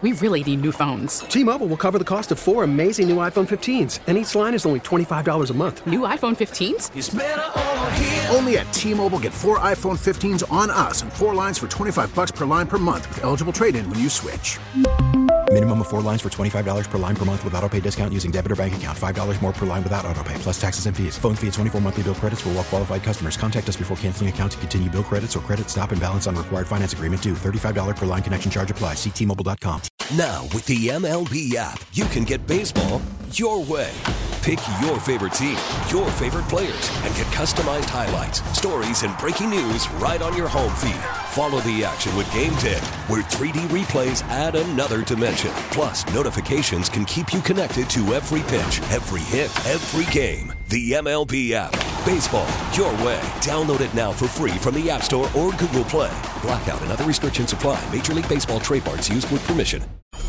We really need new phones. T-Mobile will cover the cost of 4 amazing new iPhone 15s, and each line is only $25 a month. New iPhone 15s? It's better over here. Only at T-Mobile, get 4 iPhone 15s on us and 4 lines for $25 per line per month with eligible trade-in when you switch. Minimum of 4 lines for $25 per line per month with autopay discount using debit or bank account. $5 more per line without autopay, plus taxes and fees. Phone fee at 24 monthly bill credits for well-qualified customers. Contact us before canceling account to continue bill credits or credit stop and balance on required finance agreement due. $35 per line connection charge applies. See T-Mobile.com. Now, with the MLB app, you can get baseball your way. Pick your favorite team, your favorite players, and get customized highlights, stories, and breaking news right on your home feed. Follow the action with Game Day, where 3D replays add another dimension. Plus, notifications can keep you connected to every pitch, every hit, every game. The MLB app. Baseball your way. Download it now for free from the App Store or Google Play. Blackout and other restrictions apply. Major League Baseball trademarks used with permission.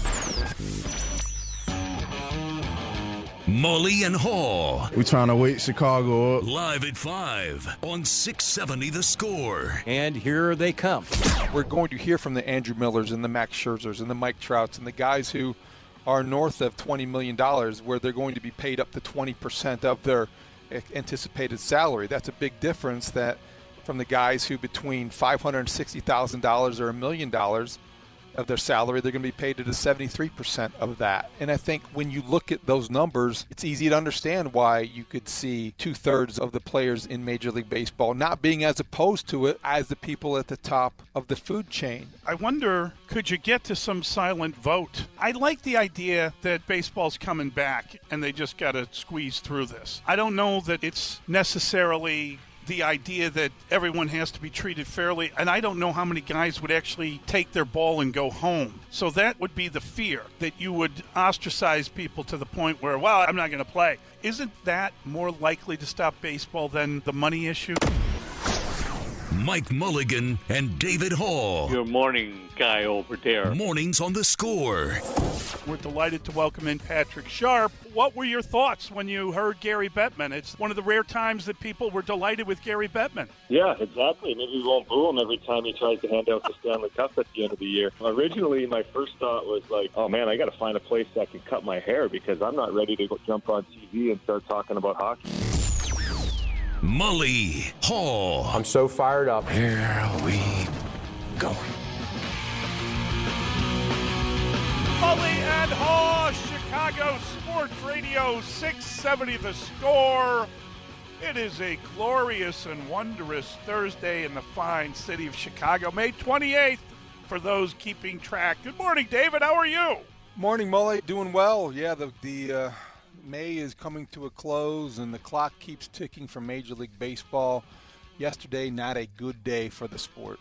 Mully and Haw. We're trying to wake Chicago up. Live at 5 on 670 The Score. And here they come. We're going to hear from the Andrew Millers and the Max Scherzers and the Mike Trouts and the guys who are north of $20 million, where they're going to be paid up to 20% of their anticipated salary. That's a big difference that from the guys who between $560,000 or $1 million of their salary, they're going to be paid to the 73% of that. And I think when you look at those numbers, it's easy to understand why you could see 2/3 of the players in Major League Baseball not being as opposed to it as the people at the top of the food chain. I wonder, could you get to some silent vote? I like the idea that baseball's coming back and they just got to squeeze through this. I don't know that it's necessarily the idea that everyone has to be treated fairly, and I don't know how many guys would actually take their ball and go home. So that would be the fear, that you would ostracize people to the point where, well, I'm not going to play. Isn't that more likely to stop baseball than the money issue? Mike Mulligan and David Haw. Your morning guy over there. Mornings on The Score. We're delighted to welcome in Patrick Sharp. What were your thoughts when you heard Gary Bettman? It's one of the rare times that people were delighted with Gary Bettman. Yeah, exactly. Maybe we won't boo him every time he tries to hand out the Stanley Cup at the end of the year. Originally, my first thought was like, oh man, I got to find a place that can cut my hair because I'm not ready to go jump on TV and start talking about hockey. Mully, Haw. I'm so fired up. Here we go. Mully and Haw, Chicago Sports Radio 670 The Score. It is a glorious and wondrous Thursday in the fine city of Chicago, May 28th, for those keeping track. Good morning, David. How are you? Morning, Mully. Doing well. Yeah, the May is coming to a close, and the clock keeps ticking for Major League Baseball. Yesterday, not a good day for the sport.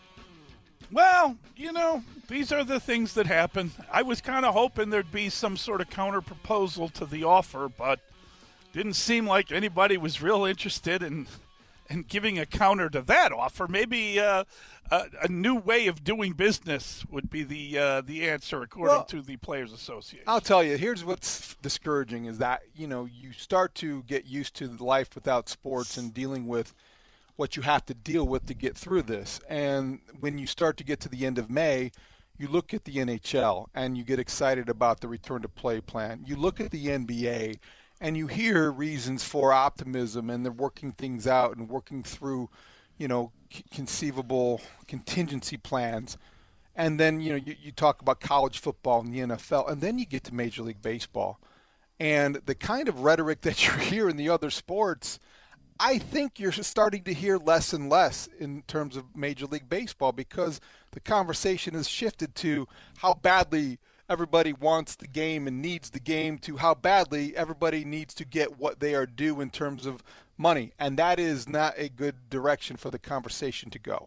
Well, you know, these are the things that happen. I was kind of hoping there'd be some sort of counter-proposal to the offer, but didn't seem like anybody was real interested in giving a counter to that offer. Maybe a new way of doing business would be the answer, according to the Players Association. I'll tell you, here's what's discouraging is that, you know, you start to get used to life without sports and dealing with what you have to deal with to get through this. And when you start to get to the end of May, you look at the NHL and you get excited about the return to play plan. You look at the NBA and you hear reasons for optimism, and they're working things out and working through, you know, conceivable contingency plans. And then, you know, you talk about college football and the NFL, and then you get to Major League Baseball. And the kind of rhetoric that you hear in the other sports, I think you're starting to hear less and less in terms of Major League Baseball, because the conversation has shifted to how badly everybody wants the game and needs the game to how badly everybody needs to get what they are due in terms of money. And that is not a good direction for the conversation to go.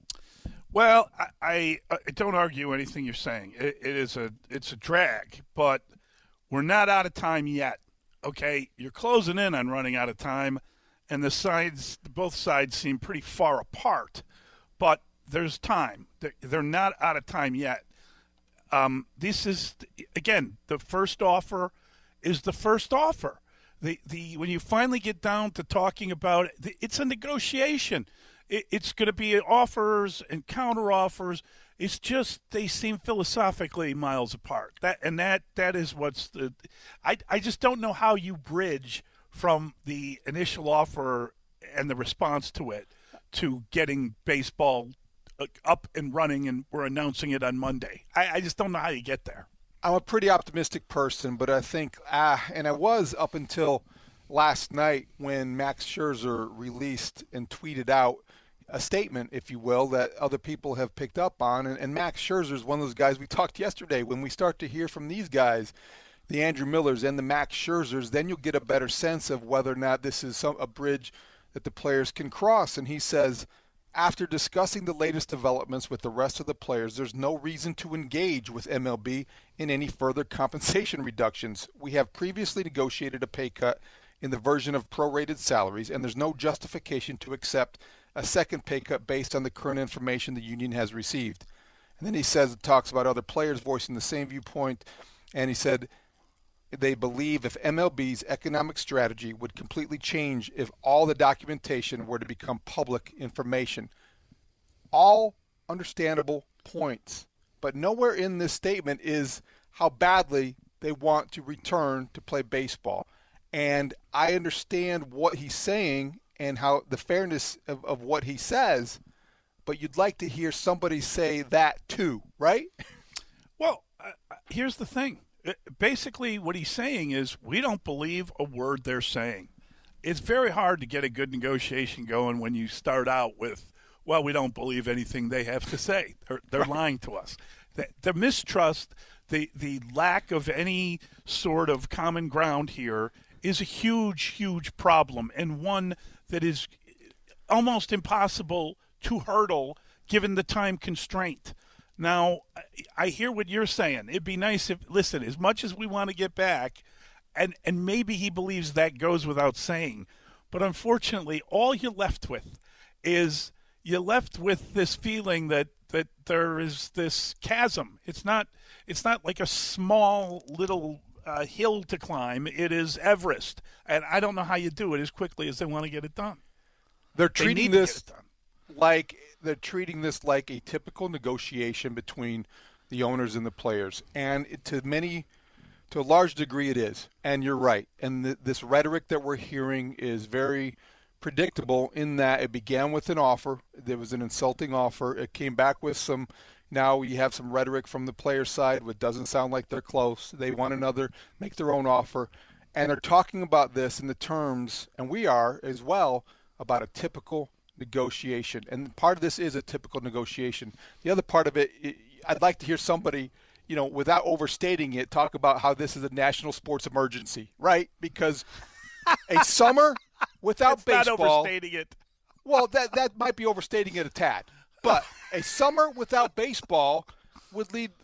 Well, I don't argue anything you're saying. It's a drag, but we're not out of time yet. Okay, you're closing in on running out of time, and both sides seem pretty far apart. But there's time. They're not out of time yet. This is, again, the first offer is the first offer. When you finally get down to talking about it, it's a negotiation. It's going to be offers and counter offers. It's just they seem philosophically miles apart. That is what's the. I just don't know how you bridge from the initial offer and the response to it to getting baseball up and running, and we're announcing it on Monday. I just don't know how you get there. I'm a pretty optimistic person, but I think, and I was up until last night when Max Scherzer released and tweeted out a statement, if you will, that other people have picked up on. And Max Scherzer is one of those guys we talked yesterday. When we start to hear from these guys, the Andrew Millers and the Max Scherzers, then you'll get a better sense of whether or not this is a bridge that the players can cross. And he says, after discussing the latest developments with the rest of the players, there's no reason to engage with MLB in any further compensation reductions. We have previously negotiated a pay cut in the version of prorated salaries, and there's no justification to accept a second pay cut based on the current information the union has received. And then he talks about other players voicing the same viewpoint, and he said they believe if MLB's economic strategy would completely change if all the documentation were to become public information. All understandable points, but nowhere in this statement is how badly they want to return to play baseball. And I understand what he's saying and how the fairness of what he says, but you'd like to hear somebody say that too, right? Well, here's the thing. Basically, what he's saying is we don't believe a word they're saying. It's very hard to get a good negotiation going when you start out with, well, we don't believe anything they have to say. They're lying to us. The mistrust, the lack of any sort of common ground here is a huge, huge problem, and one that is almost impossible to hurdle given the time constraint. Now, I hear what you're saying. It'd be nice if, listen, as much as we want to get back, and maybe he believes that goes without saying, but unfortunately, all you're left with is this feeling that there is this chasm. It's not like a small little hill to climb. It is Everest, and I don't know how you do it as quickly as they want to get it done. They're treating this like a typical negotiation between the owners and the players, and to a large degree it is. And you're right. And this rhetoric that we're hearing is very predictable in that it began with an offer. There was an insulting offer. It came back with some. Now you have some rhetoric from the player side, which doesn't sound like they're close. They want make their own offer, and they're talking about this in the terms, and we are as well, about a typical negotiation. And part of this is a typical negotiation. The other part of it, I'd like to hear somebody, without overstating it, talk about how this is a national sports emergency, right? Because a summer without baseball. Not overstating it. Well, that might be overstating it a tad. But a summer without baseball would lead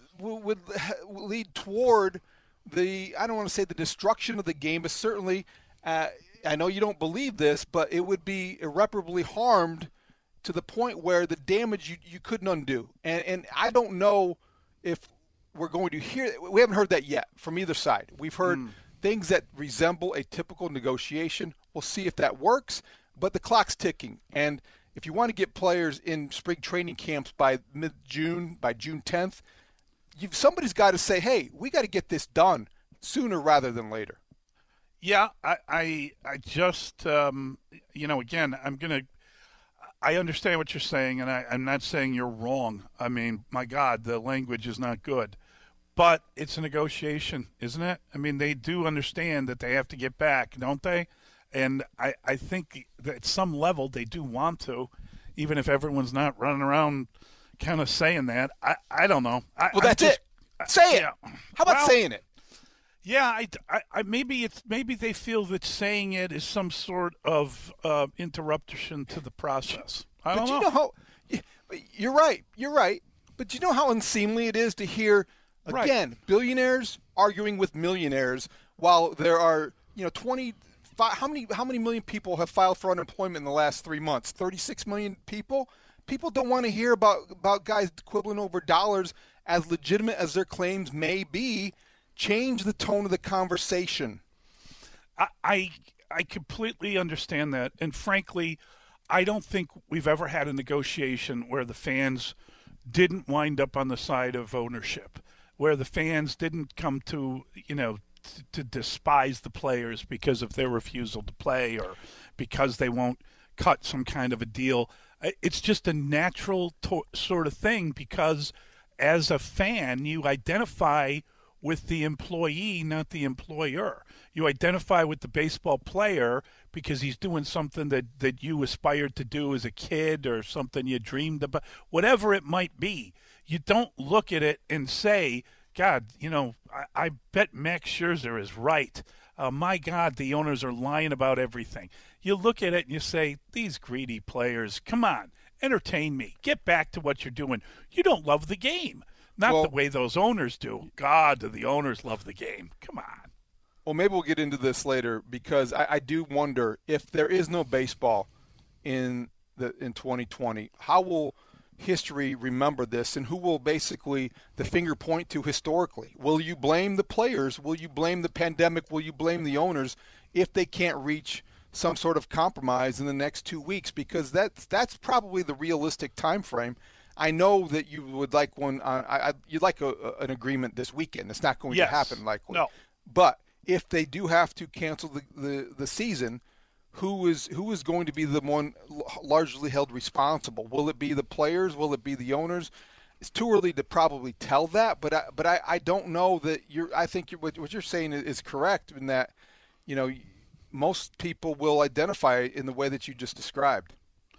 toward I don't want to say the destruction of the game, but certainly I know you don't believe this, but it would be irreparably harmed to the point where the damage you couldn't undo. And I don't know if we're going to hear – we haven't heard that yet from either side. We've heard things that resemble a typical negotiation. We'll see if that works, but the clock's ticking. And if you want to get players in spring training camps by mid-June, by June 10th, somebody's got to say, hey, we got to get this done sooner rather than later. Yeah, I just, again, I understand what you're saying, and I'm not saying you're wrong. I mean, my God, the language is not good. But it's a negotiation, isn't it? I mean, they do understand that they have to get back, don't they? And I think that at some level they do want to, even if everyone's not running around kind of saying that. I don't know. That's it. Say it. Yeah. How about saying it? Yeah, maybe they feel that saying it is some sort of interruption to the process. I don't know. You know how you're right. But you know how unseemly it is to hear again billionaires arguing with millionaires while there are 25. How many million people have filed for unemployment in the last 3 months? 36 million people. People don't want to hear about guys quibbling over dollars, as legitimate as their claims may be. Change the tone of the conversation. I completely understand that. And frankly, I don't think we've ever had a negotiation where the fans didn't wind up on the side of ownership, where the fans didn't come to, to despise the players because of their refusal to play or because they won't cut some kind of a deal. It's just a natural sort of thing because as a fan, you identify with the employee, not the employer. You identify with the baseball player because he's doing something that you aspired to do as a kid or something you dreamed about, whatever it might be. You don't look at it and say, God, I bet Max Scherzer is right. My God, the owners are lying about everything. You look at it and you say, these greedy players, come on, entertain me. Get back to what you're doing. You don't love the game. Not the way those owners do. God, do the owners love the game. Come on. Well, maybe we'll get into this later because I do wonder if there is no baseball in 2020, how will history remember this, and who will basically the finger point to historically? Will you blame the players? Will you blame the pandemic? Will you blame the owners if they can't reach some sort of compromise in the next 2 weeks? Because that's probably the realistic time frame. I know that you would like one. You'd like an agreement this weekend. It's not going to happen likely. No. But if they do have to cancel the season, who is going to be the one largely held responsible? Will it be the players? Will it be the owners? It's too early to probably tell that. But I don't know that I think what you're saying is correct in that most people will identify in the way that you just described.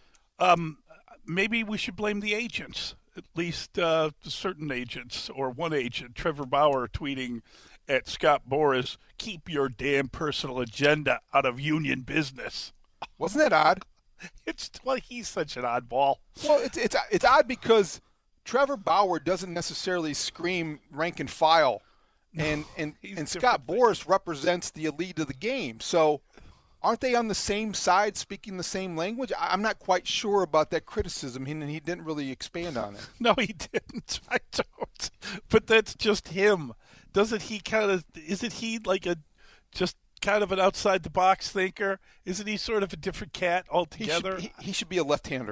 Maybe we should blame the agents, at least certain agents, or one agent, Trevor Bauer, tweeting at Scott Boras, keep your damn personal agenda out of union business. Wasn't that odd? He's such an oddball. Well, it's odd because Trevor Bauer doesn't necessarily scream rank and file, and Scott Boras represents the elite of the game. So aren't they on the same side, speaking the same language? I'm not quite sure about that criticism, and he didn't really expand on it. No, he didn't. I don't. But that's just him. Isn't he like just kind of an outside-the-box thinker? Isn't he sort of a different cat altogether? He should be a left-hander.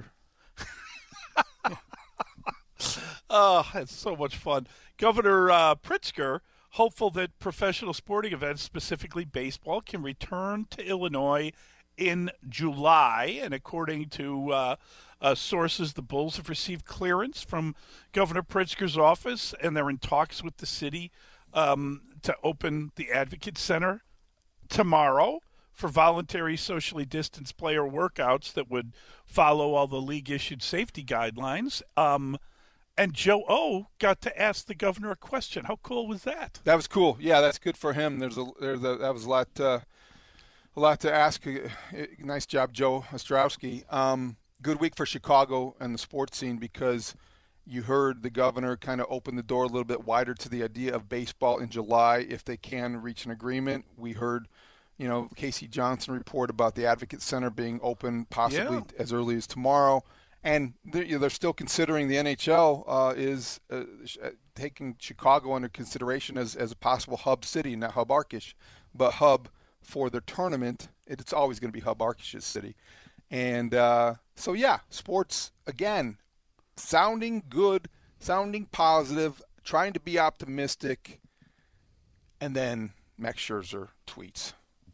Oh, it's so much fun. Governor Pritzker, hopeful that professional sporting events, specifically baseball, can return to Illinois in July. And according to sources, the Bulls have received clearance from Governor Pritzker's office, and they're in talks with the city to open the Advocate Center tomorrow for voluntary socially distanced player workouts that would follow all the league-issued safety guidelines. And Joe O got to ask the governor a question. How cool was that? That was cool. Yeah, that's good for him. That was a lot to ask. Nice job, Joe Ostrowski. Good week for Chicago and the sports scene because you heard the governor kind of open the door a little bit wider to the idea of baseball in July if they can reach an agreement. We heard, Casey Johnson report about the Advocate Center being open possibly as early as tomorrow. And they're still considering the NHL is taking Chicago under consideration as a possible hub city, not Hub Arkish, but hub for their tournament. It's always going to be Hub Arkish's city. And sports, again, sounding good, sounding positive, trying to be optimistic, and then Max Scherzer tweets.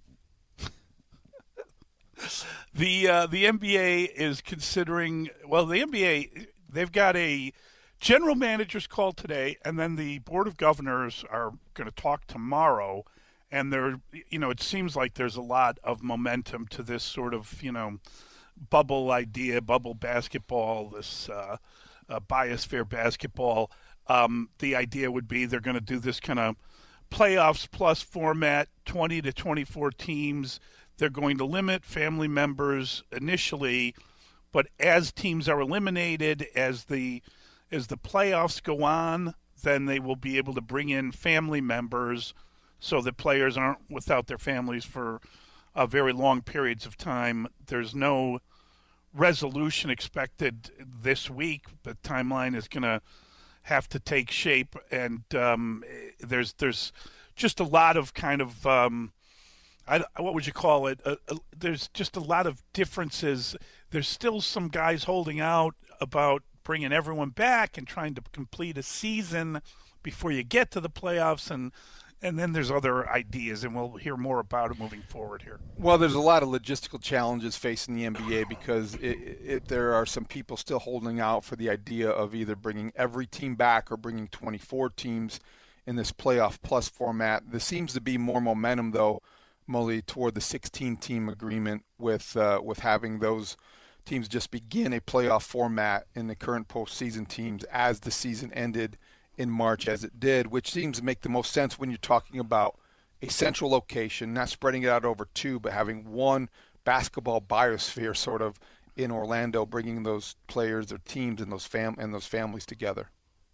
The NBA is considering, the NBA, they've got a general manager's call today, and then the Board of Governors are going to talk tomorrow, and it seems like there's a lot of momentum to this sort of, bubble idea, bubble basketball, this biosphere basketball. The idea would be they're going to do this kind of playoffs plus format, 20 to 24 teams. They're going to limit family members initially, but as teams are eliminated, as the playoffs go on, then they will be able to bring in family members so that players aren't without their families for very long periods of time. There's no resolution expected this week. The timeline is going to have to take shape, and there's just a lot of kind of what would you call it? There's just a lot of differences. There's still some guys holding out about bringing everyone back and trying to complete a season before you get to the playoffs, and then there's other ideas, and we'll hear more about it moving forward here. Well, there's a lot of logistical challenges facing the NBA because there are some people still holding out for the idea of either bringing every team back or bringing 24 teams in this playoff plus format. There seems to be more momentum, though, Mully, toward the 16-team agreement with having those teams just begin a playoff format in the current postseason teams as the season ended in March as it did, which seems to make the most sense when you're talking about a central location, not spreading it out over two, but having one basketball biosphere sort of in Orlando, bringing those players, their teams, and those families together.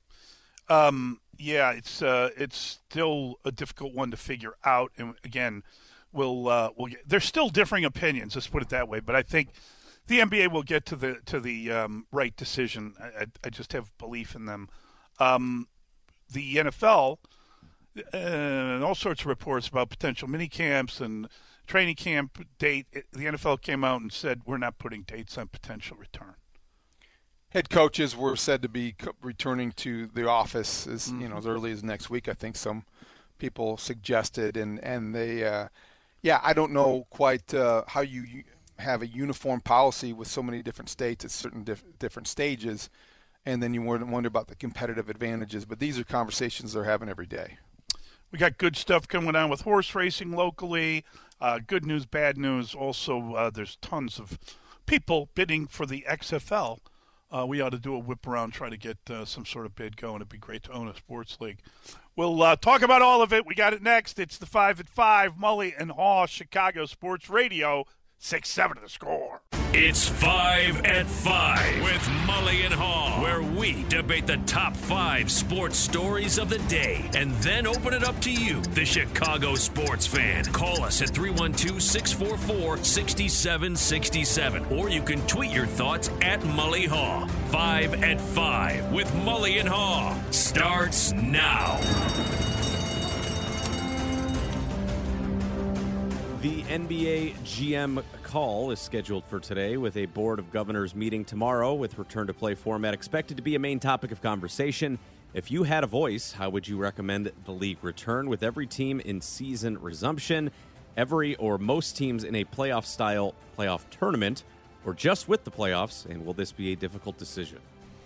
Yeah, it's still a difficult one to figure out, and again, we'll get, there's still differing opinions. Let's put it that way, but I think the NBA will get to the right decision. I just have belief in them. The NFL, and all sorts of reports about potential mini camps and training camp date. The NFL came out and said we're not putting dates on potential return. Head coaches were said to be returning to the office as early as next week. I think some people suggested, and they, I don't know quite how you have a uniform policy with so many different states at certain different stages, and then you wonder about the competitive advantages. But these are conversations they're having every day. We got good stuff coming on with horse racing locally. Good news, bad news. Also, there's tons of people bidding for the XFL. We ought to do a whip around, try to get some sort of bid going. It'd be great to own a sports league. We'll talk about all of it. We got it next. It's the 5 at 5, Mully and Haw, Chicago Sports Radio, 6-7 The Score. It's 5 at 5 with Mully and Haw, where we debate the top 5 sports stories of the day and then open it up to you, the Chicago sports fan. Call us at 312-644-6767, or you can tweet your thoughts at Mully Haw. 5 at 5 with Mully and Haw starts now. The NBA GM call is scheduled for today, with a Board of Governors meeting tomorrow, with return-to-play format expected to be a main topic of conversation. If you had a voice, how would you recommend the league return, with every team in season resumption, every or most teams in a playoff-style playoff tournament, or just with the playoffs, and will this be a difficult decision?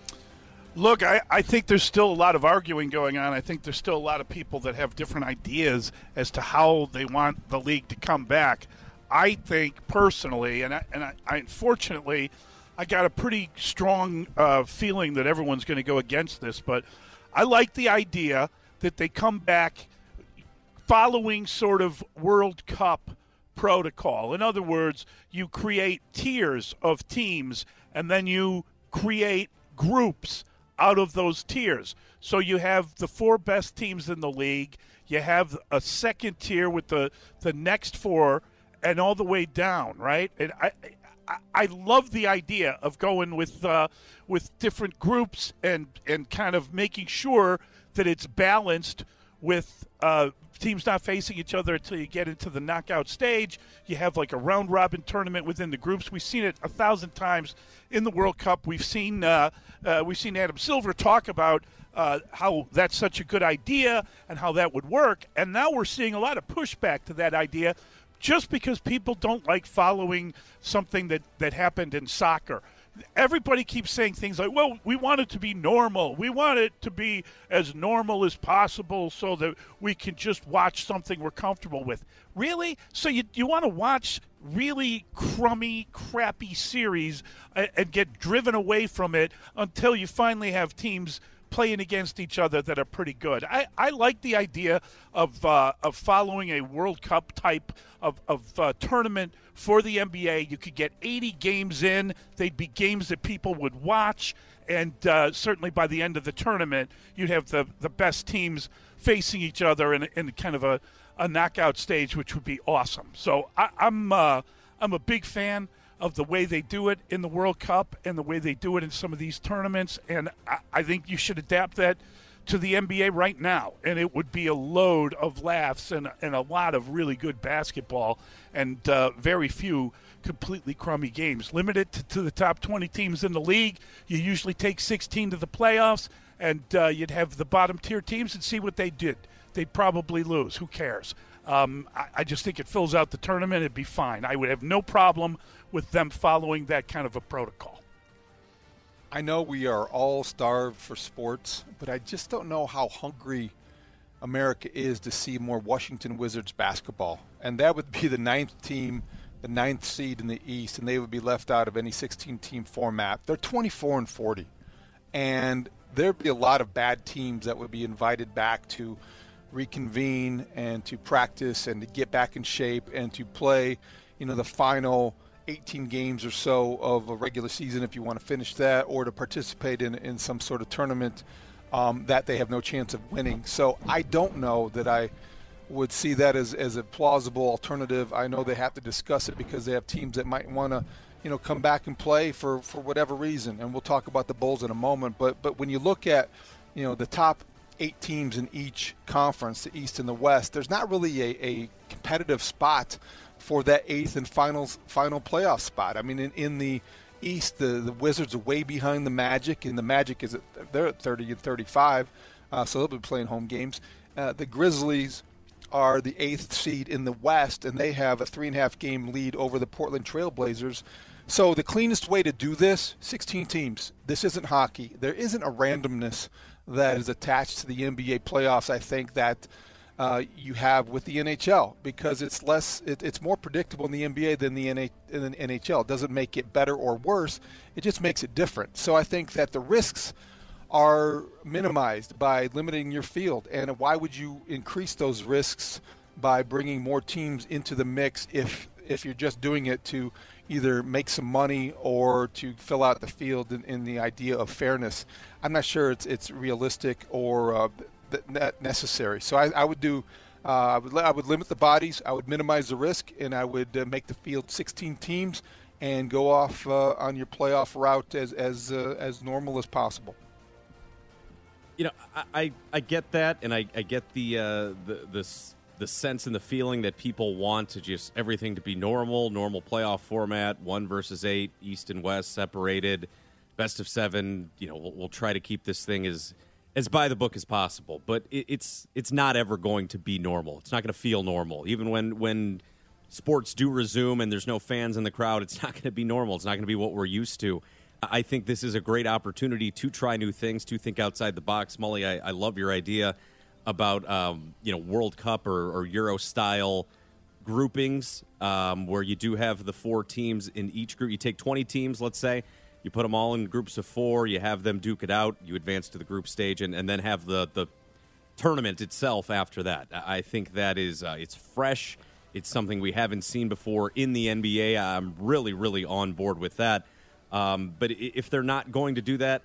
Look, I think there's still a lot of arguing going on. I think there's still a lot of people that have different ideas as to how they want the league to come back. I think personally, and I unfortunately, I got a pretty strong feeling that everyone's going to go against this, but I like the idea that they come back following sort of World Cup protocol. In other words, you create tiers of teams, and then you create groups out of those tiers. So you have the 4 best teams in the league, you have a second tier with the next 4, and all the way down, right? And I love the idea of going with different groups and kind of making sure that it's balanced with teams not facing each other until you get into the knockout stage. You have like a round-robin tournament within the groups. We've seen it 1,000 times in the World Cup. We've seen Adam Silver talk about how that's such a good idea and how that would work. And now we're seeing a lot of pushback to that idea just because people don't like following something that happened in soccer. Everybody keeps saying things like, well, we want it to be normal. We want it to be as normal as possible so that we can just watch something we're comfortable with. Really? So you want to watch really crummy, crappy series and get driven away from it until you finally have teams playing against each other that are pretty good. I like the idea of following a World Cup type of tournament for the NBA. You could get 80 games in. They'd be games that people would watch, and certainly by the end of the tournament, you'd have the best teams facing each other in kind of a knockout stage, which would be awesome. So I'm a big fan of the way they do it in the World Cup and the way they do it in some of these tournaments, and I think you should adapt that to the NBA right now, and it would be a load of laughs and a lot of really good basketball and very few completely crummy games. Limit it to the top 20 teams in the league. You usually take 16 to the playoffs, and you'd have the bottom-tier teams and see what they did. They'd probably lose. Who cares? I just think it fills out the tournament. It'd be fine. I would have no problem with them following that kind of a protocol. I know we are all starved for sports, but I just don't know how hungry America is to see more Washington Wizards basketball. And that would be the ninth team, the ninth seed in the East, and they would be left out of any 16-team format. They're 24-40, and there'd be a lot of bad teams that would be invited back to reconvene and to practice and to get back in shape and to play, the final 18 games or so of a regular season if you want to finish that, or to participate in some sort of tournament that they have no chance of winning. So I don't know that I would see that as a plausible alternative. I know they have to discuss it because they have teams that might want to come back and play for whatever reason, and we'll talk about the Bulls in a moment. But when you look at the top 8 teams in each conference, the East and the West, there's not really a competitive spot for that 8th and final playoff spot. I mean, in the East, the Wizards are way behind the Magic, and the Magic they're at 30-35, so they'll be playing home games. The Grizzlies are the 8th seed in the West, and they have a 3.5 game lead over the Portland Trail Blazers. So the cleanest way to do this, 16 teams. This isn't hockey. There isn't a randomness that is attached to the NBA playoffs, I think, that you have with the NHL, because it's more predictable in the NBA than the NHL. It doesn't make it better or worse. It just makes it different. So I think that the risks are minimized by limiting your field. And why would you increase those risks by bringing more teams into the mix if you're just doing it to either make some money or to fill out the field in the idea of fairness? I'm not sure it's realistic or necessary. So I would do. I would limit the bodies. I would minimize the risk, and I would make the field 16 teams and go off on your playoff route as normal as possible. I get that, and I get the sense and the feeling that people want to just everything to be normal playoff format, 1 versus 8, East and West separated, best of 7. We'll try to keep this thing as by the book as possible, but it's not ever going to be normal. It's not going to feel normal. Even when sports do resume and there's no fans in the crowd, it's not going to be normal. It's not going to be what we're used to. I think this is a great opportunity to try new things, to think outside the box. Molly, I love your idea about World Cup or Euro style groupings, where you do have the 4 teams in each group. You take 20 teams, let's say. You put them all in groups of 4. You have them duke it out. You advance to the group stage, and then have the tournament itself after that. I think that is it's fresh. It's something we haven't seen before in the NBA. I'm really, really on board with that. But if they're not going to do that,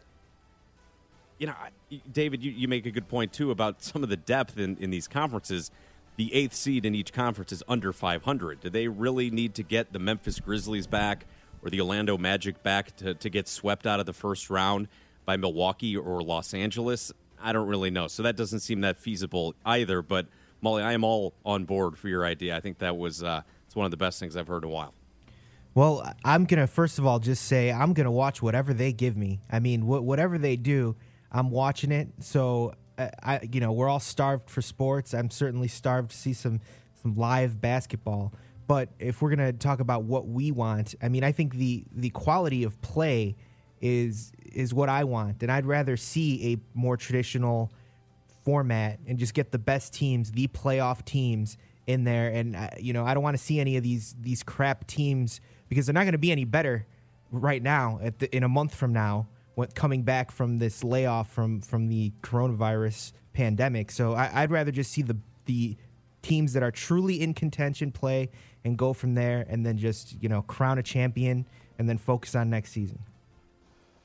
David, you make a good point, too, about some of the depth in these conferences. The 8th seed in each conference is under 500. Do they really need to get the Memphis Grizzlies back or the Orlando Magic back to get swept out of the first round by Milwaukee or Los Angeles? I don't really know. So that doesn't seem that feasible either. But, Molly, I am all on board for your idea. I think that was it's one of the best things I've heard in a while. Well, I'm going to, first of all, just say I'm going to watch whatever they give me. I mean, whatever they do, I'm watching it. So, we're all starved for sports. I'm certainly starved to see some live basketball. But if we're going to talk about what we want, I mean, I think the quality of play is what I want. And I'd rather see a more traditional format and just get the best teams, the playoff teams in there. And, I don't want to see any of these crap teams, because they're not going to be any better right now in a month from now, coming back from this layoff from the coronavirus pandemic. So I'd rather just see the teams that are truly in contention play and go from there, and then just crown a champion and then focus on next season.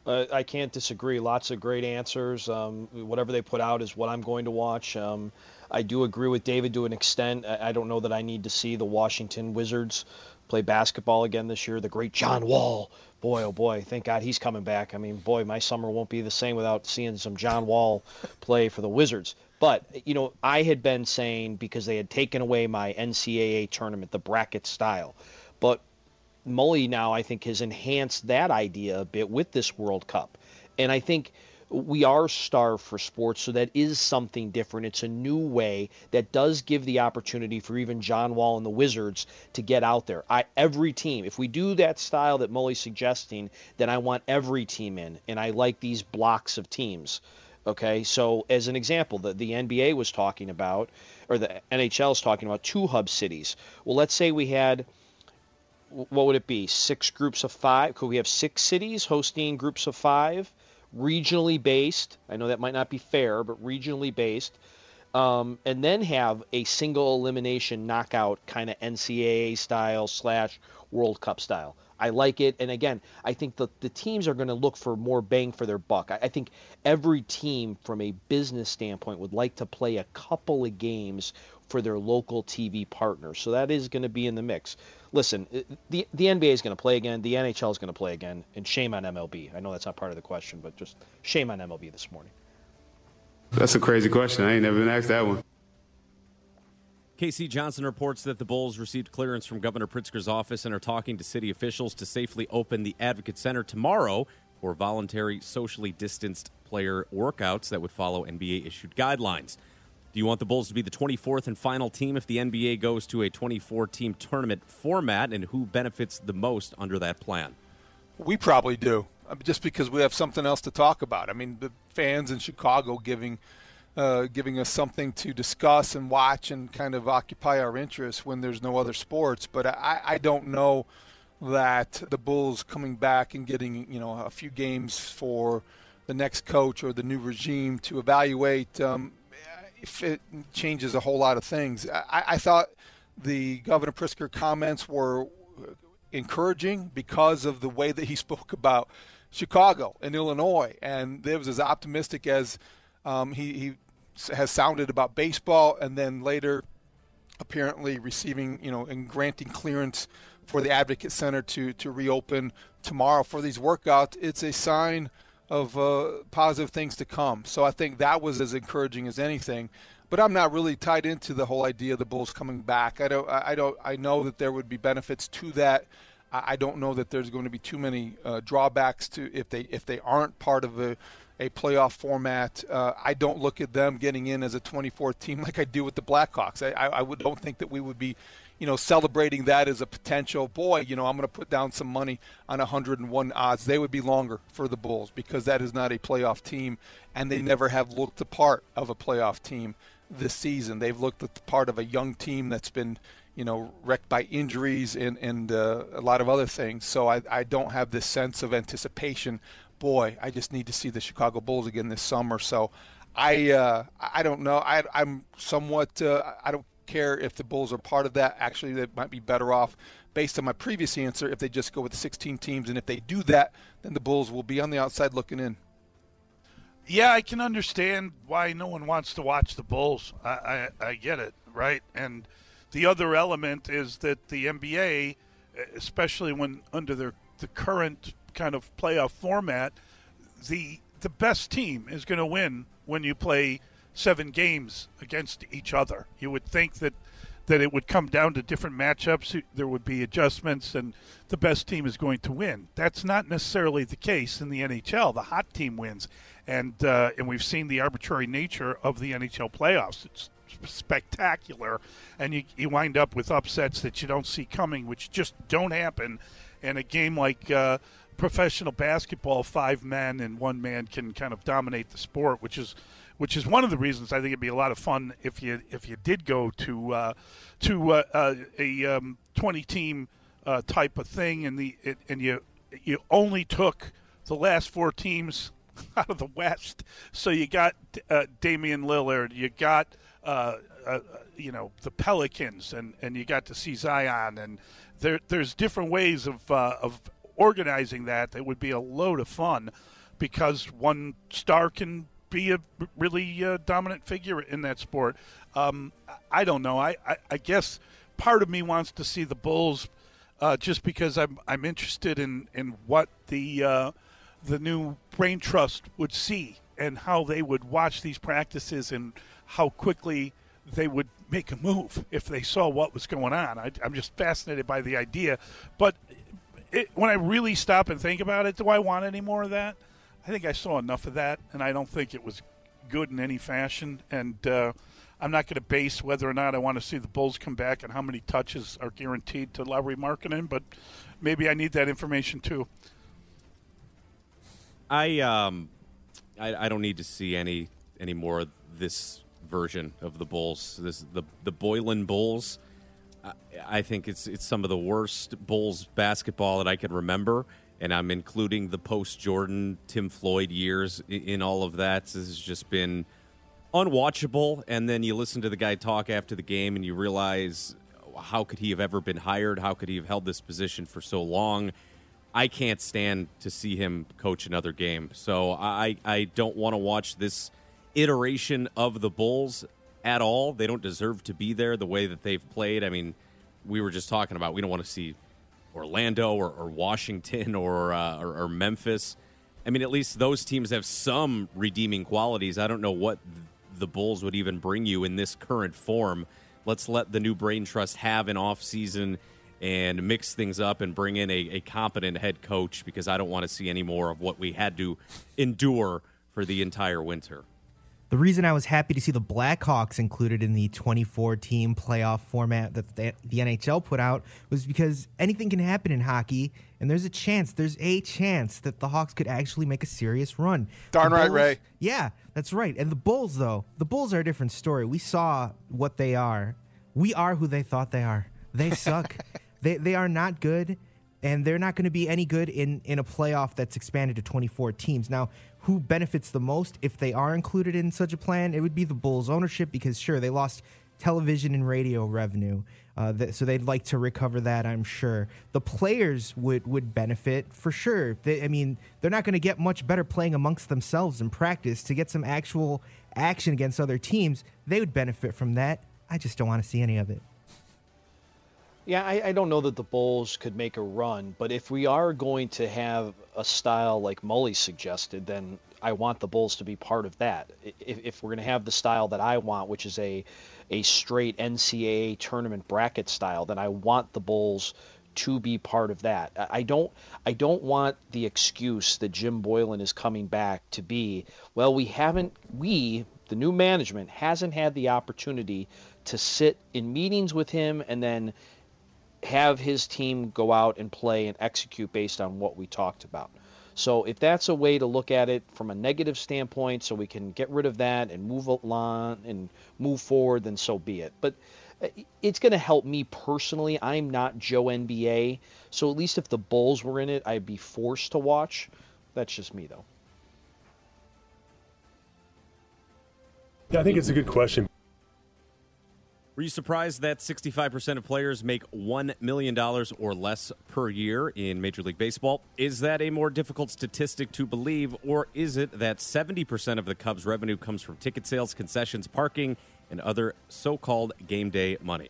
I can't disagree. Lots of great answers. Whatever they put out is what I'm going to watch. I do agree with David to an extent. I don't know that I need to see the Washington Wizards play basketball again this year. The great John Wall. Boy, oh boy, thank God he's coming back. I mean, boy, my summer won't be the same without seeing some John Wall play for the Wizards. But, I had been saying, because they had taken away my NCAA tournament, the bracket style. But Mully now, I think, has enhanced that idea a bit with this World Cup. And I think we are starved for sports, so that is something different. It's a new way that does give the opportunity for even John Wall and the Wizards to get out there. Every team, if we do that style that Mully's suggesting, then I want every team in, and I like these blocks of teams. Okay, so as an example, the NBA was talking about, or the NHL is talking about 2 hub cities. Well, let's say we had, what would it be, 6 groups of 5? Could we have 6 cities hosting groups of 5, regionally based? I know that might not be fair, but regionally based. And then have a single elimination knockout kind of NCAA style / World Cup style. I like it. And again, I think the teams are going to look for more bang for their buck. I think every team from a business standpoint would like to play a couple of games for their local TV partners. So that is going to be in the mix. Listen, the NBA is going to play again. The NHL is going to play again. And shame on MLB. I know that's not part of the question, but just shame on MLB this morning. That's a crazy question. I ain't never been asked that one. Casey Johnson reports that the Bulls received clearance from Governor Pritzker's office and are talking to city officials to safely open the Advocate Center tomorrow for voluntary socially distanced player workouts that would follow NBA-issued guidelines. Do you want the Bulls to be the 24th and final team if the NBA goes to a 24-team tournament format, and who benefits the most under that plan? We probably do, just because we have something else to talk about. I mean, the fans in Chicago giving us something to discuss and watch and kind of occupy our interest when there's no other sports. But I don't know that the Bulls coming back and getting, a few games for the next coach or the new regime to evaluate if it changes a whole lot of things. I thought the Governor Pritzker comments were encouraging because of the way that he spoke about Chicago and Illinois, and it was as optimistic as he has sounded about baseball, and then later apparently receiving, and granting clearance for the Advocate Center to reopen tomorrow for these workouts. It's a sign of positive things to come. So I think that was as encouraging as anything. But I'm not really tied into the whole idea of the Bulls coming back. I know that there would be benefits to that. I don't know that there's going to be too many drawbacks to if they aren't part of a playoff format. I don't look at them getting in as a 24th team like I do with the Blackhawks. I don't think that we would be, celebrating that as a potential. Boy, I'm going to put down some money on 101 odds. They would be longer for the Bulls because that is not a playoff team, and they never have looked the part of a playoff team this season. They've looked at the part of a young team that's been, wrecked by injuries and a lot of other things. So I don't have this sense of anticipation. Boy, I just need to see the Chicago Bulls again this summer. So I don't know. I'm somewhat I don't care if the Bulls are part of that. Actually, they might be better off, based on my previous answer, if they just go with 16 teams. And if they do that, then the Bulls will be on the outside looking in. Yeah, I can understand why no one wants to watch the Bulls. I get it, right? And the other element is that the NBA, especially when under the current kind of playoff format, the best team is going to win when you play 7 games against each other. You would think that it would come down to different matchups. There would be adjustments, and the best team is going to win. That's not necessarily the case in the NHL. The hot team wins, and we've seen the arbitrary nature of the NHL playoffs. It's spectacular, and you wind up with upsets that you don't see coming, which just don't happen. And a game like professional basketball, 5 men and 1 man can kind of dominate the sport, which is one of the reasons I think it'd be a lot of fun if you did go to a 20-team type of thing, and you only took the last 4 teams out of the West. So you got Damian Lillard, you got the Pelicans, and you got to see Zion, and there's different ways of organizing that would be a load of fun, because one star can be a really dominant figure in that sport. I don't know. I guess part of me wants to see the Bulls just because I'm interested in what the new brain trust would see and how they would watch these practices and how quickly they would make a move if they saw what was going on. I'm just fascinated by the idea. But when I really stop and think about it, do I want any more of that? I think I saw enough of that, and I don't think it was good in any fashion. And I'm not going to base whether or not I want to see the Bulls come back and how many touches are guaranteed to Lauri Markkanen, but maybe I need that information too. I don't need to see any more of this version of the Bulls. The Boylen Bulls. I think it's some of the worst Bulls basketball that I can remember, and I'm including the post-Jordan Tim Floyd years in all of that. This has just been unwatchable, and then you listen to the guy talk after the game and you realize, how could he have ever been hired? How could he have held this position for so long? I can't stand to see him coach another game. So I don't want to watch this iteration of the Bulls at all. They don't deserve to be there the way that they've played. I mean, we were just talking about we don't want to see Orlando or Washington or Memphis. I mean, at least those teams have some redeeming qualities. I don't know what the Bulls would even bring you in this current form. Let's let the new brain trust have an off season and mix things up and bring in a competent head coach, because I don't want to see any more of what we had to endure for the entire winter. The reason I was happy to see the Blackhawks included in the 24-team playoff format that the NHL put out was because anything can happen in hockey, and there's a chance that the Hawks could actually make a serious run. Darn right, Ray. Yeah, that's right. And the Bulls, though, the Bulls are a different story. We saw what they are. We are who they thought they are. They suck. They are not good, and they're not going to be any good in a playoff that's expanded to 24 teams. Now, who benefits the most if they are included in such a plan? It would be the Bulls ownership, because, sure, they lost television and radio revenue, so they'd like to recover that, I'm sure. The players would benefit for sure. They're not going to get much better playing amongst themselves in practice. To get some actual action against other teams, they would benefit from that. I just don't want to see any of it. Yeah, I don't know that the Bulls could make a run, but if we are going to have a style like Mully suggested, then I want the Bulls to be part of that. If we're going to have the style that I want, which is a straight NCAA tournament bracket style, then I want the Bulls to be part of that. I don't want the excuse that Jim Boylen is coming back to be, well, the new management hasn't had the opportunity to sit in meetings with him and then have his team go out and play and execute based on what we talked about. So if that's a way to look at it from a negative standpoint, so we can get rid of that and move along and move forward, then so be it. But it's going to help me personally. I'm not Joe NBA, so at least if the Bulls were in it, I'd be forced to watch. That's just me, though. Yeah, I think it's a good question. Were you surprised that 65% of players make $1 million or less per year in Major League Baseball? Is that a more difficult statistic to believe, or is it that 70% of the Cubs' revenue comes from ticket sales, concessions, parking, and other so-called game day money?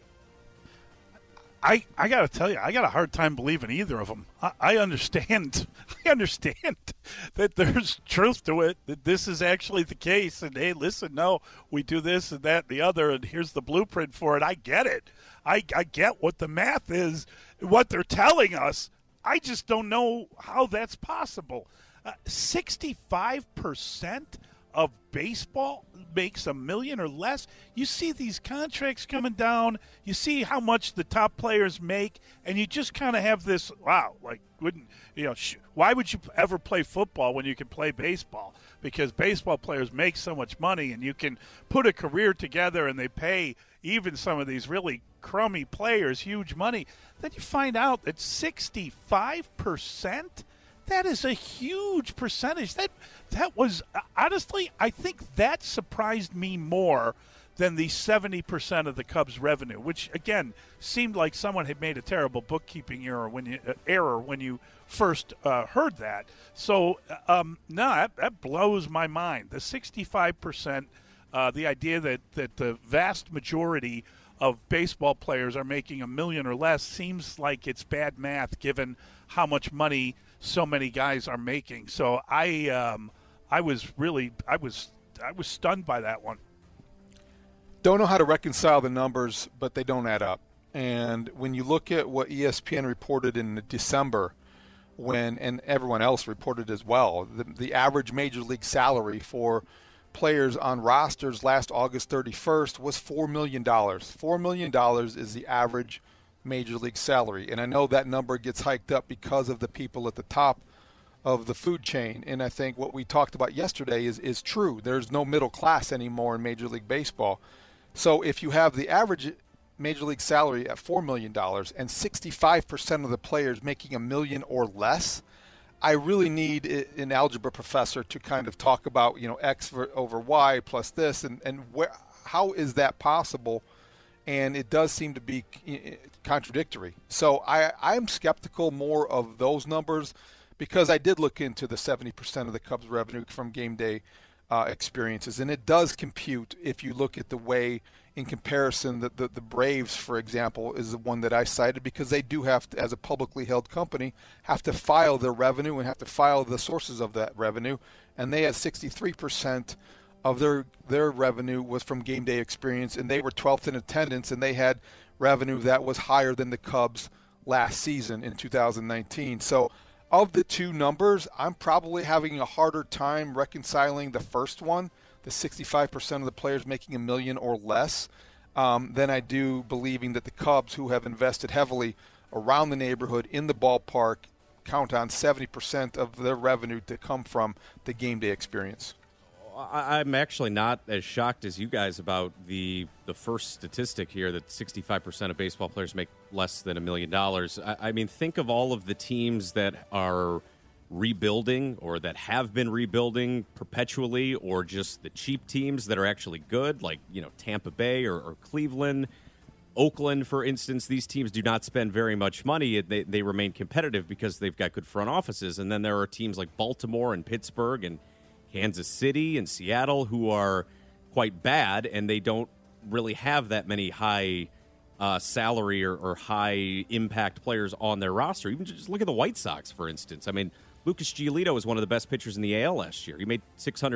I got to tell you, I got a hard time believing either of them. I understand that there's truth to it, that this is actually the case. And, hey, listen, no, we do this and that and the other, and here's the blueprint for it. I get it. I get what the math is, what they're telling us. I just don't know how that's possible. 65% of baseball makes $1 million or less. You see these contracts coming down. You see how much the top players make, and you just kind of have this, wow, like, why would you ever play football when you can play baseball? Because baseball players make so much money, and you can put a career together, and they pay even some of these really crummy players huge money. Then you find out that 65%, that is a huge percentage. That was, honestly, I think that surprised me more than the 70% of the Cubs' revenue, which, again, seemed like someone had made a terrible bookkeeping error when you first heard that. So, that blows my mind. The 65%, the idea that the vast majority of baseball players are making $1 million or less seems like it's bad math given how much money so many guys are making. So I was stunned by that one. Don't know how to reconcile the numbers, but they don't add up. And when you look at what ESPN reported in December, and everyone else reported as well, the average major league salary for players on rosters last August 31st was $4 million. $4 million is the average major league salary. And I know that number gets hiked up because of the people at the top of the food chain. And I think what we talked about yesterday is true. There's no middle class anymore in Major League Baseball. So if you have the average major league salary at $4 million and 65% of the players making $1 million or less, I really need an algebra professor to kind of talk about, X over Y plus this, and how is that possible? And it does seem to be contradictory. So I'm skeptical more of those numbers because I did look into the 70% of the Cubs' revenue from game day experiences, and it does compute if you look at the way, in comparison, that the Braves, for example, is the one that I cited because they do have to, as a publicly held company, have to file their revenue and have to file the sources of that revenue, and they had 63% of their revenue was from game day experience, and they were 12th in attendance, and they had revenue that was higher than the Cubs last season in 2019. So of the two numbers, I'm probably having a harder time reconciling the first one, the 65% of the players making $1 million or less, than I do believing that the Cubs, who have invested heavily around the neighborhood in the ballpark, count on 70% of their revenue to come from the game day experience. I'm actually not as shocked as you guys about the first statistic here that 65% of baseball players make less than $1 million. I mean, think of all of the teams that are rebuilding or that have been rebuilding perpetually, or just the cheap teams that are actually good, like Tampa Bay or Cleveland, Oakland, for instance. These teams do not spend very much money. They remain competitive because they've got good front offices. And then there are teams like Baltimore and Pittsburgh and Kansas City and Seattle who are quite bad, and they don't really have that many high salary or high impact players on their roster. Even just look at the White Sox, for instance. I mean, Lucas Giolito was one of the best pitchers in the AL last year. He made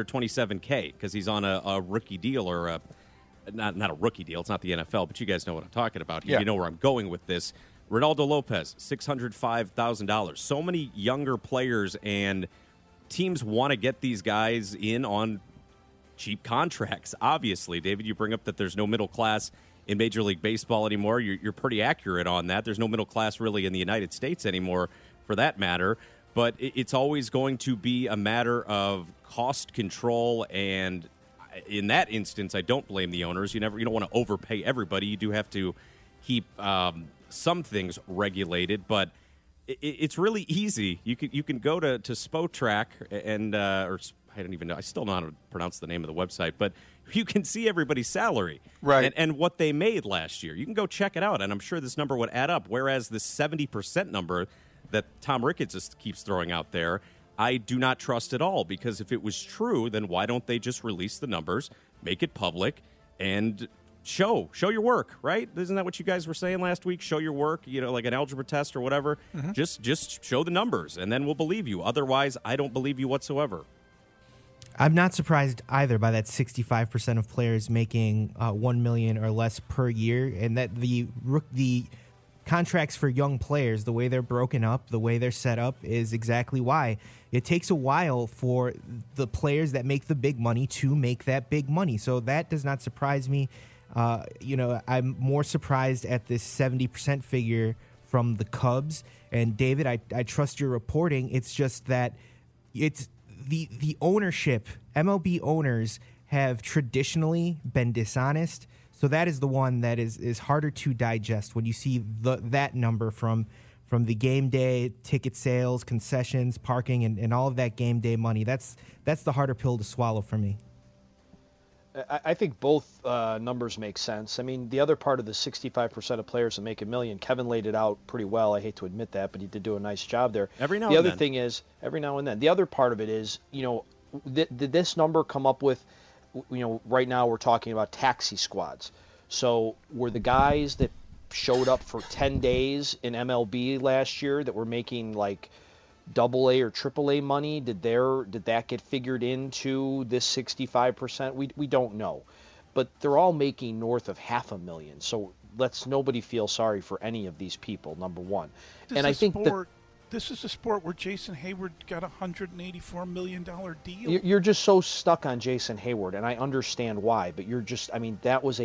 $627K because he's on a rookie deal, or not a rookie deal. It's not the NFL, but you guys know what I'm talking about. Yeah. You know where I'm going with this. Ronaldo Lopez, $605,000. So many younger players, and teams want to get these guys in on cheap contracts. Obviously, David, you bring up that there's no middle class in Major League Baseball anymore. You're pretty accurate on that. There's no middle class really in the United States anymore, for that matter. But it's always going to be a matter of cost control, and in that instance, I don't blame the owners. You don't want to overpay everybody. You do have to keep some things regulated, but it's really easy. You can go to Spotrac and or I don't even know. I still don't know how to pronounce the name of the website, but you can see everybody's salary, right, and what they made last year. You can go check it out, and I'm sure this number would add up. Whereas the 70% number that Tom Ricketts just keeps throwing out there, I do not trust at all, because if it was true, then why don't they just release the numbers, make it public, and show your work, right? Isn't that what you guys were saying last week? Show your work, like an algebra test or whatever. Mm-hmm. Just show the numbers, and then we'll believe you. Otherwise, I don't believe you whatsoever. I'm not surprised either by that 65% of players making $1 million or less per year, and that the contracts for young players, the way they're broken up, the way they're set up, is exactly why. It takes a while for the players that make the big money to make that big money. So that does not surprise me. I'm more surprised at this 70% figure from the Cubs. And David, I trust your reporting. It's just that it's the ownership. MLB owners have traditionally been dishonest. So that is the one that is harder to digest when you see that number from the game day ticket sales, concessions, parking, and all of that game day money. That's the harder pill to swallow for me. I think both numbers make sense. I mean, the other part of the 65% of players that make $1 million, Kevin laid it out pretty well. I hate to admit that, but he did do a nice job there. Every now and then. The other thing is, every now and then. The other part of it is, did this number come up with, right now we're talking about taxi squads. So were the guys that showed up for 10 days in MLB last year that were making like AA or AAA money, did that get figured into this 65%? We don't know, but they're all making north of $500,000. So let's nobody feel sorry for any of these people. Number one, I think this is a sport where Jason Hayward got a $184 million deal. You're just so stuck on Jason Hayward, and I understand why, but that was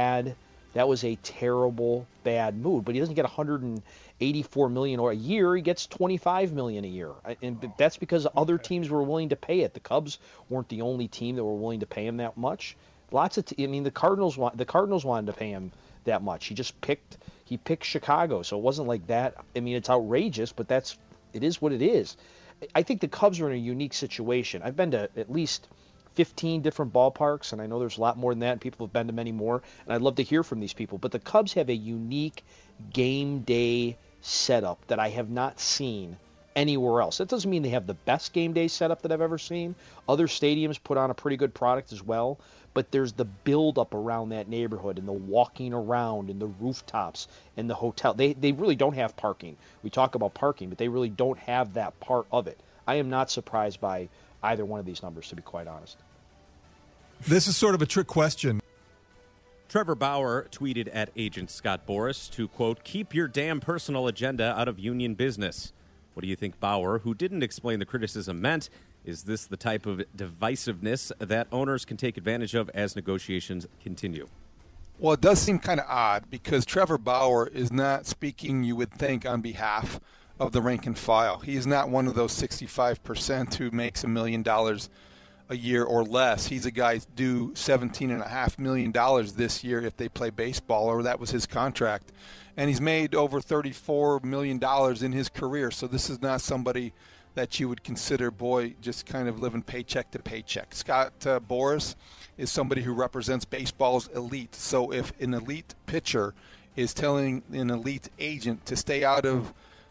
a terrible, bad move. But he doesn't get $184 million a year. He gets $25 million a year, and that's because other teams were willing to pay it. The Cubs weren't the only team that were willing to pay him that much. The Cardinals wanted to pay him that much. He picked Chicago, so it wasn't like that. I mean, it's outrageous, but it is what it is. I think the Cubs are in a unique situation. I've been to at least 15 different ballparks, and I know there's a lot more than that, and people have been to many more, and I'd love to hear from these people. But the Cubs have a unique game day setup that I have not seen anywhere else. That doesn't mean they have the best game day setup that I've ever seen. Other stadiums put on a pretty good product as well, but there's the build-up around that neighborhood and the walking around and the rooftops and the hotel. They really don't have parking. We talk about parking, but they really don't have that part of it. I am not surprised by either one of these numbers, to be quite honest. This is sort of a trick question. Trevor Bauer tweeted at agent Scott Boras to, quote, keep your damn personal agenda out of union business. What do you think Bauer, who didn't explain the criticism, meant? Is this the type of divisiveness that owners can take advantage of as negotiations continue? Well, it does seem kind of odd because Trevor Bauer is not speaking, you would think, on behalf of the rank and file. He is not one of those 65% who makes $1 million a year or less. He's a guy due $17.5 million this year if they play baseball, or that was his contract. And he's made over $34 million in his career. So this is not somebody that you would consider, just kind of living paycheck to paycheck. Scott Boras is somebody who represents baseball's elite. So if an elite pitcher is telling an elite agent to stay out of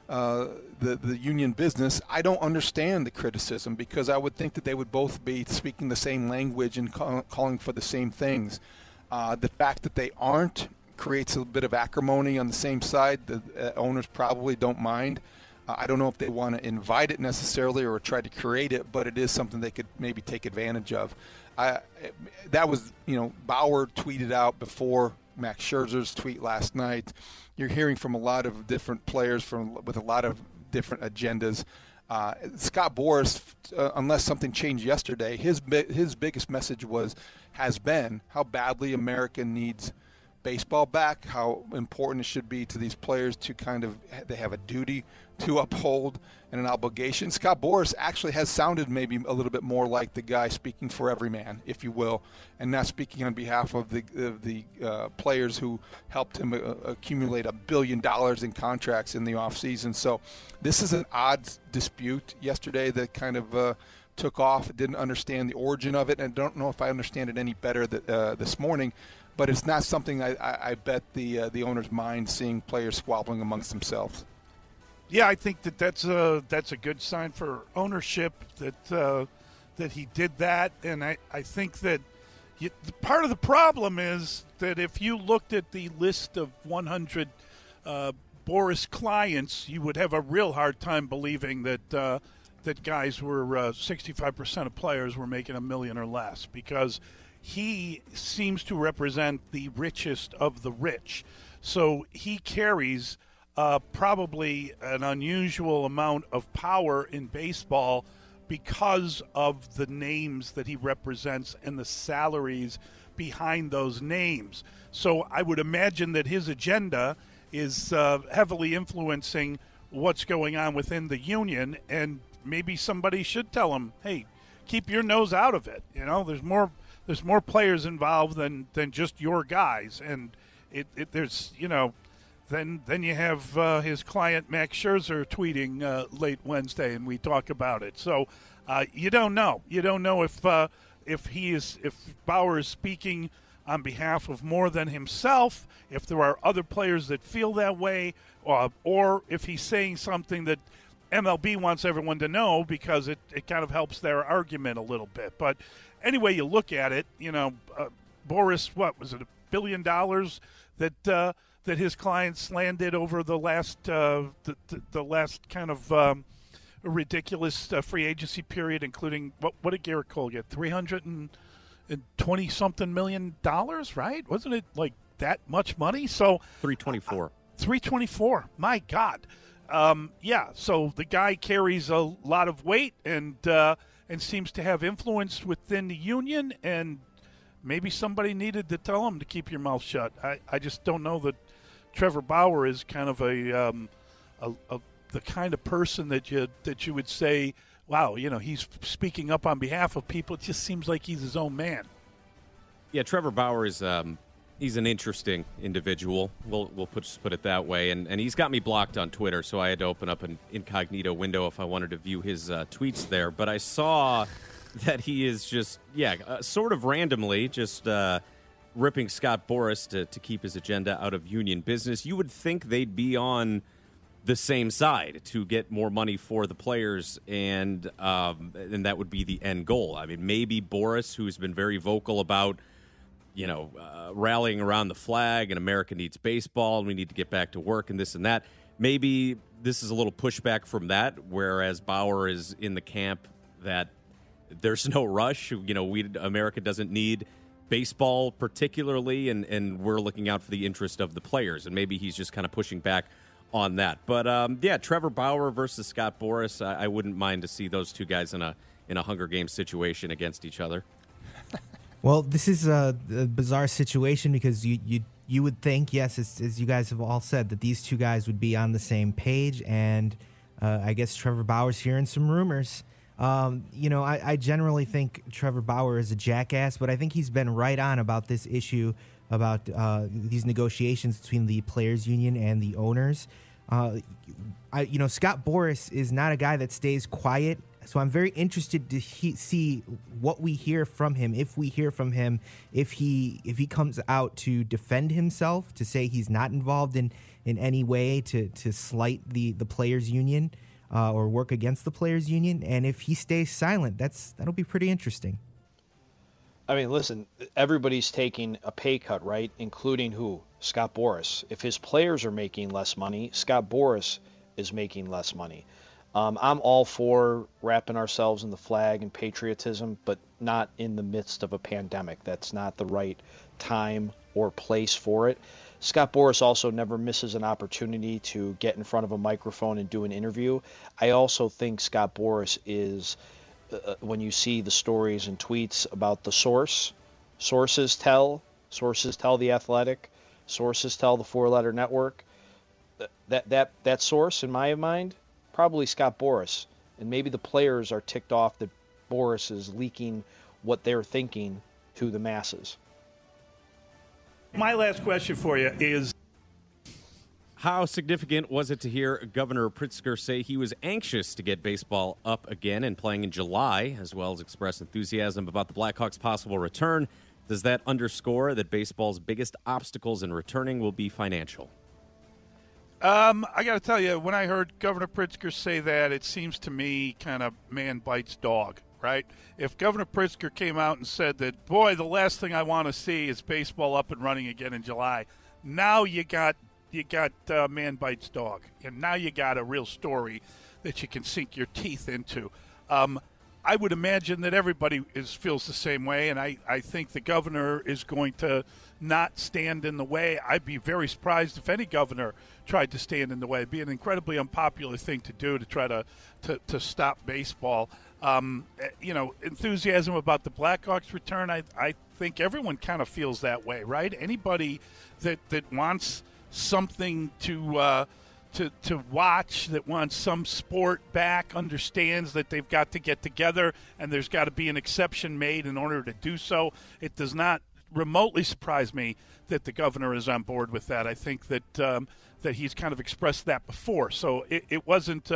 the union business, I don't understand the criticism, because I would think that they would both be speaking the same language and calling for the same things. The fact that they aren't creates a bit of acrimony on the same side. The owners probably don't mind. I don't know if they want to invite it necessarily or try to create it, but it is something they could maybe take advantage of. That was, Bauer tweeted out before Max Scherzer's tweet last night. You're hearing from a lot of different players with a lot of different agendas. Scott Boras, unless something changed yesterday, his biggest message has been how badly America needs baseball back, how important it should be to these players to they have a duty to uphold and an obligation. Scott Boras actually has sounded maybe a little bit more like the guy speaking for every man, if you will, and not speaking on behalf of the players who helped him accumulate $1 billion in contracts in the offseason. So this is an odd dispute yesterday that kind of took off. Didn't understand the origin of it, and I don't know if I understand it any better this morning. But it's not something I bet the owners mind seeing players squabbling amongst themselves. Yeah, I think that's a good sign for ownership that he did that, and I think that part of the problem is that if you looked at the list of 100 Boras clients, you would have a real hard time believing that guys were 65% of players were making $1 million or less, because he seems to represent the richest of the rich. So he carries probably an unusual amount of power in baseball because of the names that he represents and the salaries behind those names. So I would imagine that his agenda is heavily influencing what's going on within the union, and maybe somebody should tell him, hey, keep your nose out of it. There's more players involved than just your guys, and there's then you have his client Max Scherzer tweeting late Wednesday, and we talk about it. So you don't know if if Bauer is speaking on behalf of more than himself, if there are other players that feel that way, or if he's saying something that MLB wants everyone to know because it kind of helps their argument a little bit. But anyway, you look at it, Boras, what was it, $1 billion that his clients landed over the last the last kind of ridiculous free agency period, including what did Garrett Cole get? $320-something million, right? Wasn't it like that much money? So 324. 324. My God. So the guy carries a lot of weight and seems to have influence within the union, and maybe somebody needed to tell him to keep your mouth shut. I just don't know that Trevor Bauer is kind of the kind of person that you would say, wow, he's speaking up on behalf of people. It just seems like he's his own man. Yeah, Trevor Bauer is he's an interesting individual. We'll put it that way. And he's got me blocked on Twitter, so I had to open up an incognito window if I wanted to view his tweets there. But I saw that he is just, sort of randomly just ripping Scott Boras to keep his agenda out of union business. You would think they'd be on the same side to get more money for the players, and that would be the end goal. I mean, maybe Boras, who's been very vocal about, rallying around the flag and America needs baseball and we need to get back to work and this and that, maybe this is a little pushback from that, whereas Bauer is in the camp that there's no rush. America doesn't need baseball particularly, and we're looking out for the interest of the players, and maybe he's just kind of pushing back on that. But Trevor Bauer versus Scott Boras, I wouldn't mind to see those two guys in a Hunger Games situation against each other. Well, this is a bizarre situation because you would think, yes, as you guys have all said, that these two guys would be on the same page, and I guess Trevor Bauer's hearing some rumors. I generally think Trevor Bauer is a jackass, but I think he's been right on about this issue about these negotiations between the players' union and the owners. Scott Boras is not a guy that stays quiet, so I'm very interested to see what we hear from him. If we hear from him, if he comes out to defend himself, to say he's not involved in any way to slight the players' union or work against the players' union, and if he stays silent, that'll be pretty interesting. I mean, listen, everybody's taking a pay cut, right? Including who? Scott Boras. If his players are making less money, Scott Boras is making less money. I'm all for wrapping ourselves in the flag and patriotism, but not in the midst of a pandemic. That's not the right time or place for it. Scott Boras also never misses an opportunity to get in front of a microphone and do an interview. I also think Scott Boras is, when you see the stories and tweets about the sources tell The Athletic, sources tell the Four Letter Network, that source, in my mind, probably Scott Boras. And maybe the players are ticked off that Boras is leaking what they're thinking to the masses. My last question for you is, how significant was it to hear Governor Pritzker say he was anxious to get baseball up again and playing in July, as well as express enthusiasm about the Blackhawks' possible return? Does that underscore that baseball's biggest obstacles in returning will be financial? I got to tell you, when I heard Governor Pritzker say that, it seems to me kind of man bites dog, right? If Governor Pritzker came out and said that, boy, the last thing I want to see is baseball up and running again in July, now you got man bites dog, and now you got a real story that you can sink your teeth into. I would imagine that everybody feels the same way, and I think the governor is going to not stand in the way. I'd be very surprised if any governor tried to stand in the way. It'd be an incredibly unpopular thing to do to try to stop baseball. Enthusiasm about the Blackhawks return, I think everyone kind of feels that way, right? Anybody that wants something to watch, that wants some sport back, understands that they've got to get together and there's got to be an exception made in order to do so. It does not remotely surprise me that the governor is on board with that. I think that that he's kind of expressed that before. So it wasn't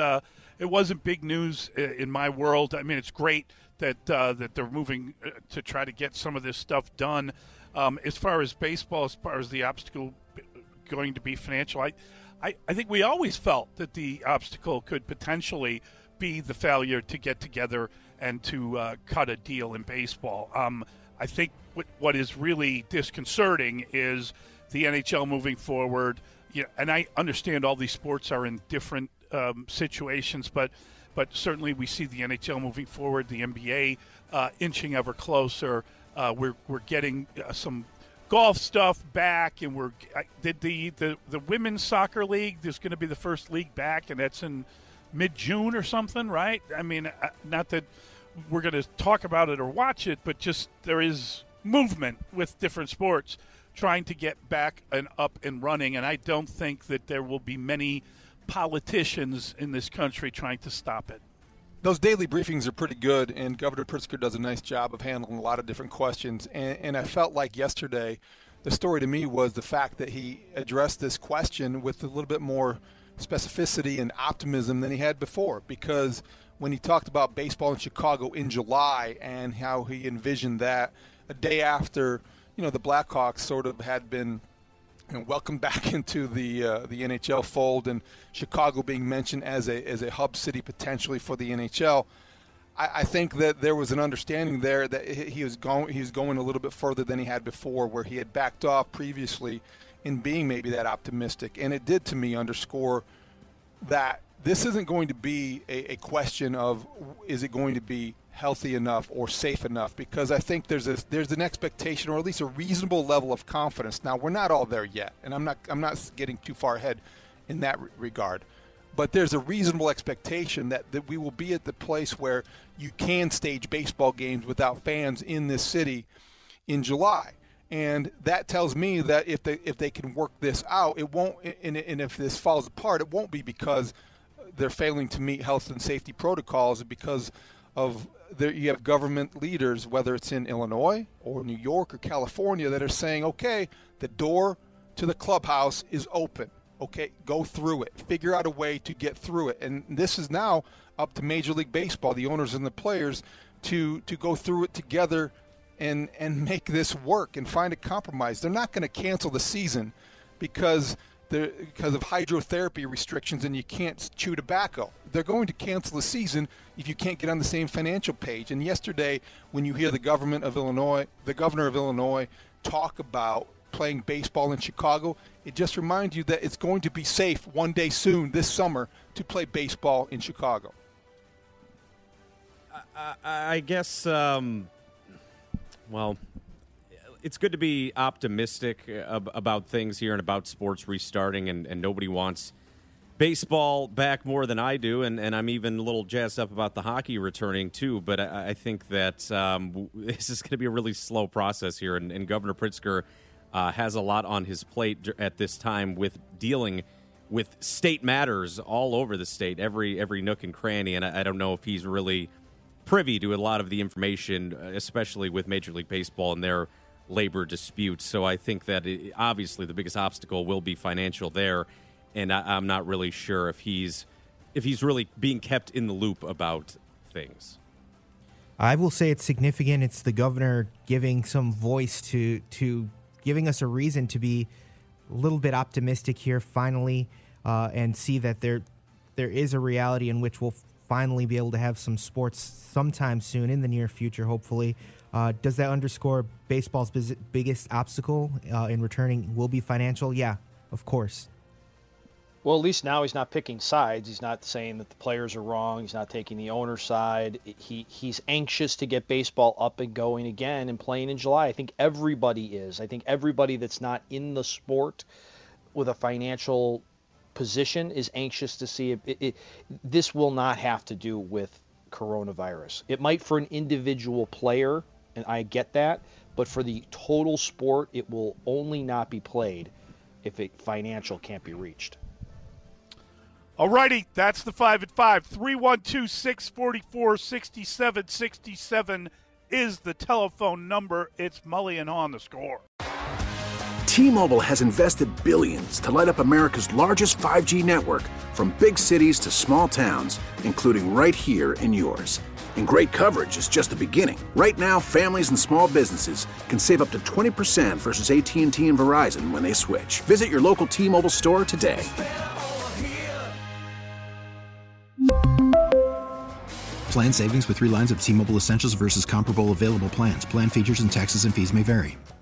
big news in my world. I mean, it's great that that they're moving to try to get some of this stuff done. As far as baseball, as far as the obstacle going to be financial, I think we always felt that the obstacle could potentially be the failure to get together and to cut a deal in baseball. I think what is really disconcerting is the NHL moving forward. And I understand all these sports are in different situations, but certainly we see the NHL moving forward, the NBA inching ever closer. We're getting some golf stuff back, and the women's soccer league. There's going to be the first league back, and that's in mid-June or something, right? I mean, not that we're going to talk about it or watch it, but just there is movement with different sports trying to get back and up and running, and I don't think that there will be many politicians in this country trying to stop it. Those daily briefings are pretty good, and Governor Pritzker does a nice job of handling a lot of different questions. And I felt like yesterday the story to me was the fact that he addressed this question with a little bit more specificity and optimism than he had before, because when he talked about baseball in Chicago in July and how he envisioned that a day after, the Blackhawks sort of had been welcomed back into the NHL fold, and Chicago being mentioned as a hub city potentially for the NHL, I think that there was an understanding there that he was going a little bit further than he had before, where he had backed off previously in being maybe that optimistic. And it did, to me, underscore that this isn't going to be a question of is it going to be healthy enough or safe enough, because I think there's an expectation, or at least a reasonable level of confidence. Now, we're not all there yet, and I'm not getting too far ahead in that regard, but there's a reasonable expectation that we will be at the place where you can stage baseball games without fans in this city in July. And that tells me that if they can work this out, it won't. And if this falls apart, it won't be because they're failing to meet health and safety protocols, because of you have government leaders, whether it's in Illinois or New York or California, that are saying, okay, the door to the clubhouse is open. Okay, go through it. Figure out a way to get through it. And this is now up to Major League Baseball, the owners and the players, to go through it together and make this work and find a compromise. They're not going to cancel the season because of hydrotherapy restrictions and you can't chew tobacco. They're going to cancel the season if you can't get on the same financial page. And yesterday, when you hear the governor of Illinois talk about playing baseball in Chicago, it just reminds you that it's going to be safe one day soon this summer to play baseball in Chicago. I guess, it's good to be optimistic about things here and about sports restarting, and nobody wants baseball back more than I do, and I'm even a little jazzed up about the hockey returning too, but I think that this is going to be a really slow process here, and Governor Pritzker has a lot on his plate at this time with dealing with state matters all over the state, every nook and cranny, and I don't know if he's really privy to a lot of the information, especially with Major League Baseball and their labor disputes. So I think that obviously the biggest obstacle will be financial there, and I'm not really sure if he's really being kept in the loop about things. I will say it's significant. It's the governor giving some voice to giving us a reason to be a little bit optimistic here finally, and see that there is a reality in which we'll finally be able to have some sports sometime soon in the near future, hopefully. Does that underscore baseball's biggest obstacle in returning will be financial? Yeah, of course. Well, at least now he's not picking sides. He's not saying that the players are wrong. He's not taking the owner's side. He's anxious to get baseball up and going again and playing in July. I think everybody is. I think everybody that's not in the sport with a financial position is anxious to see it. This will not have to do with coronavirus. It might for an individual player, and I get that, but for the total sport, it will only not be played if financial can't be reached. All righty, that's the 5 at 5. 312-644-6767 is the telephone number. It's Mully and Haw on The Score. T-Mobile has invested billions to light up America's largest 5G network, from big cities to small towns, including right here in yours. And great coverage is just the beginning. Right now, families and small businesses can save up to 20% versus AT&T and Verizon when they switch. Visit your local T-Mobile store today. Plan savings with 3 lines of T-Mobile Essentials versus comparable available plans. Plan features and taxes and fees may vary.